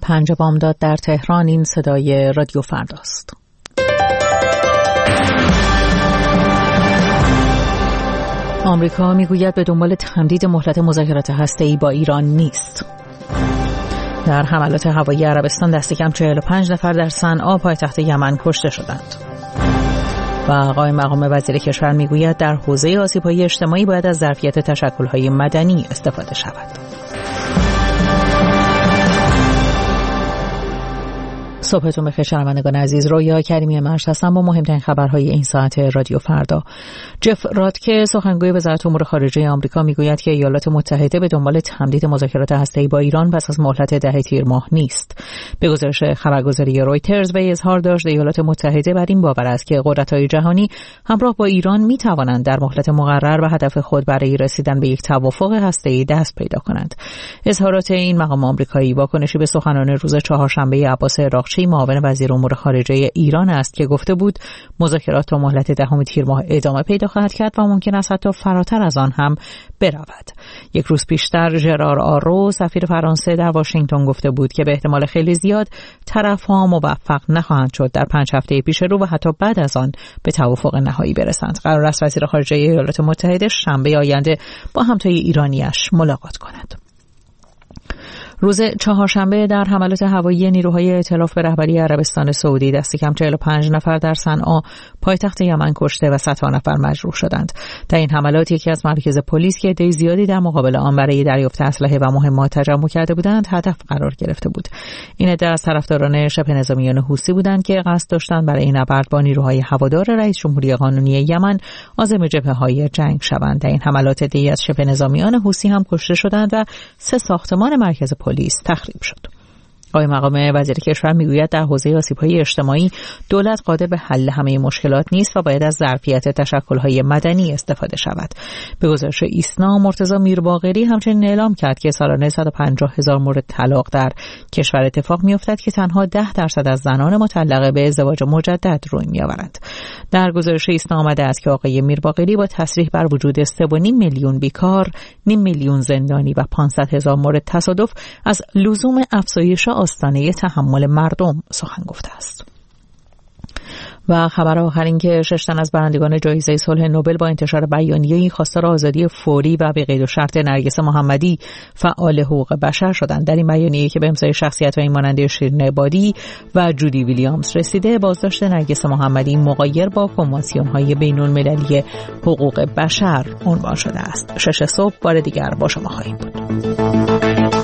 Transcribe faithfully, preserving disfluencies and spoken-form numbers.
پنج بامداد در تهران. این صدای رادیو فرداست. آمریکا میگوید به دنبال تمدید مهلت مذاکرات هسته‌ای با ایران نیست. در حملات هوایی عربستان دست کم چهل و پنج نفر در صنعا پایتخت یمن کشته شدند. و آقای مقام وزیر کشور میگوید در حوزه آسیب‌های اجتماعی باید از ظرفیت تشکل‌های مدنی استفاده شود. صبحتون بخیر شنوندگان عزیز. رویا کریمی مرش هستم با مهمترین خبرهای این ساعت رادیو فردا. جف راتکه سخنگوی وزارت امور خارجه آمریکا میگوید که ایالات متحده به دنبال تمدید مذاکرات هسته‌ای با ایران پس از مهلت ده تیر ماه نیست. به گزارش خبرگزاری رویترز به اظهار داشت ایالات متحده بر این باور است که قدرت‌های جهانی همراه با ایران میتوانند در مهلت مقرر و هدف خود برای رسیدن به یک توافق هسته‌ای دست پیدا کنند. اظهارات این مقام آمریکایی واکنشی به سخنان روز چهارشنبه عباس عراقچی معاون وزیر امور خارجه ایران است که گفته بود مذاکرات تا مهلت دهم تیر ماه ادامه پیدا خواهد کرد و ممکن است حتی فراتر از آن هم برود. یک روز پیشتر ژرار آرو سفیر فرانسه در واشنگتن گفته بود که به احتمال خیلی زیاد طرف‌ها موفق نخواهند شد در پنج هفته پیش رو و حتی بعد از آن به توافق نهایی برسند. قرار است وزیر خارجه ایالات متحده شنبه آینده با همتای ایرانیش ملاقات کند. روز چهارشنبه در حملات هوایی نیروهای ائتلاف به رهبری عربستان سعودی دست کم چهل و پنج نفر در صنعا پایتخت یمن کشته و صدها نفر مجروح شدند. در این حملات یکی از مراکز پلیس که عده زیادی در مقابل آن برای دریافت اسلحه و مهمات تجمع کرده بودند هدف قرار گرفته بود. این عده از طرفداران شبه نظامیان حوثی بودند که قصد داشتند برای این نبرد با نیروهای هوادار رئیس جمهوری قانونی یمن عازم جبهه‌های جنگ شوند. در این حملات عده‌ای از شبه نظامیان حوثی هم کشته شدند و سه ساختمان مرکز پلیس تخریب شد. آقای مقام وزیر کشور میگوید در حوزه آسیب‌های اجتماعی دولت قادر به حل همه مشکلات نیست و باید از ظرفیت تشکل‌های مدنی استفاده شود. به گزارش ایسنا مرتضی میرباقری همچنین اعلام کرد که سالانه صد و پنجاه هزار مورد طلاق در کشور اتفاق می‌افتد که تنها ده درصد از زنان مطلقه به ازدواج مجدد روی می‌آورند. در گزارش ایسنا آمده است که آقای میرباقری با تصریح بر وجود سه و نیم میلیون بیکار، نیم میلیون زندانی و پانصد هزار مورد تصادف از لزوم افزایش آستانه تحمل مردم سخن گفته است. و خبر آخر این که شش تن از برندگان جایزه صلح نوبل با انتشار بیانیه‌ای خواستار آزادی فوری و به قید و شرط نرگس محمدی فعال حقوق بشر شدند. در این بیانیه که به امضای شخصیت‌های مانند شیرین عبادی و جودی ویلیامز رسیده، بازداشت نرگس محمدی مغایر با کنوانسیون‌های بین‌المللی حقوق بشر عنوان شده است. شش صبح بار دیگر با شما خواهیم بود.